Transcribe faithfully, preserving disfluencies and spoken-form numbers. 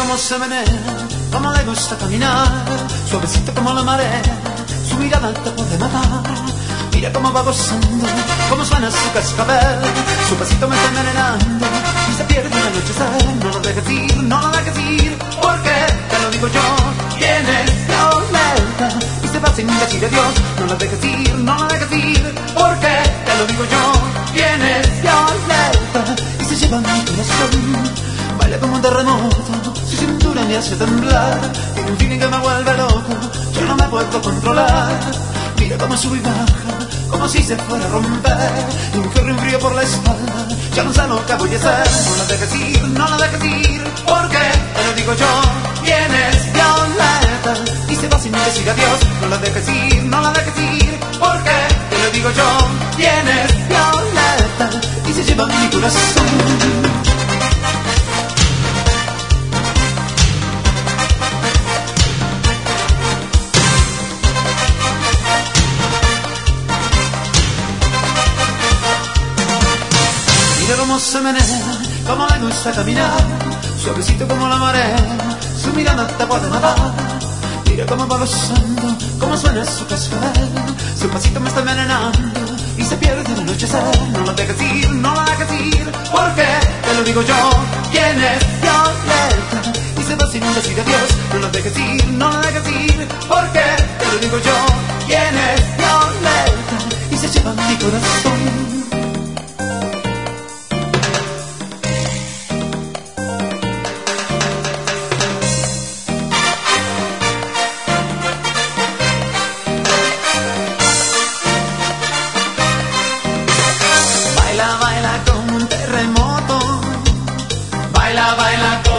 cómo se menea, cómo le gusta caminar, suavecito como la marea, su mirada te puede matar. Mira cómo va gozando, cómo suena su cascabel, su pasito me está envenenando y se pierde en el anochecer. No lo dejes ir, no lo dejes ir, porque te lo digo yo, tienes violeta y se va sin decir adiós. No lo dejes ir, no lo dejes ir, porque te lo digo yo, tienes violeta y se lleva mi corazón. Baila como un terremoto, su cintura me hace temblar, tiene un feeling que me vuelve loco, yo no me puedo controlar. Mira cómo sube y baja, como si se fuera a romper, y un frío, un frío por la espalda, ya no sé lo que voy a hacer. No la dejes ir, no la dejes ir, porque te lo digo yo, tienes violeta y se va sin decir adiós. No la dejes ir, no la dejes ir, porque te lo digo yo, tienes violeta y se lleva mi corazón. Mira cómo se menea, cómo le gusta caminar, suavecito como la marea, su mirada te puede matar. Mira cómo va gozando, cómo suena su cascabel, su pasito me está envenenando y se pierde en el anochecer. No la dejes ir, no la dejes ir, porque te lo digo yo, tienes violeta y se va sin decir adiós. No la dejes ir, no la dejes ir, porque te lo digo yo, tienes violeta y se lleva mi corazón. Baila, baila como un terremoto, baila, baila